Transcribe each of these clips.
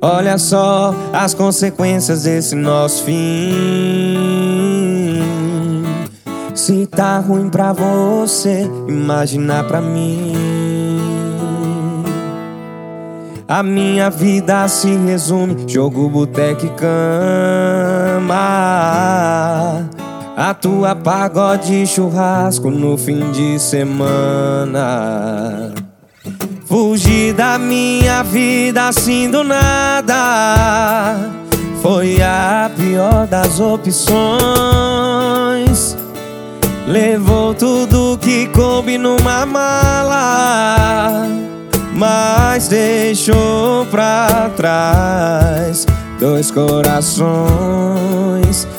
Olha só as consequências desse nosso fim. Se tá ruim pra você, imagina pra mim. A minha vida se resume: jogo, boteco e cama. A tua pagode e churrasco no fim de semana. Fugir da minha vida assim do nada foi a pior das opções. Levou tudo que coube numa mala, mas deixou pra trás dois corações.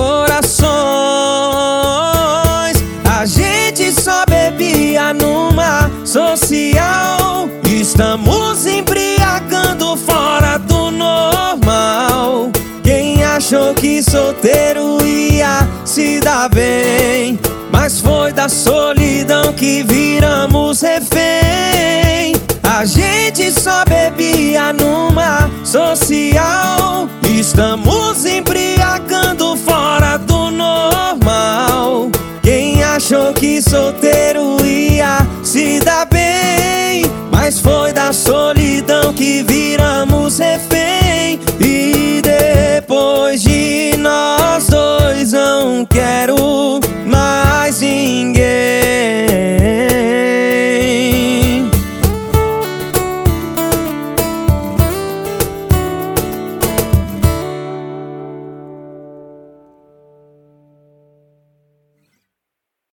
Corações. A gente só bebia numa social. Estamos embriagando fora do normal. Quem achou que solteiro ia se dar bem, mas foi da solidão que viramos refém. A gente só bebia numa social. Estamos embriagando fora do normal. Quem achou que solteiro ia se dar bem, mas foi da solidão que viramos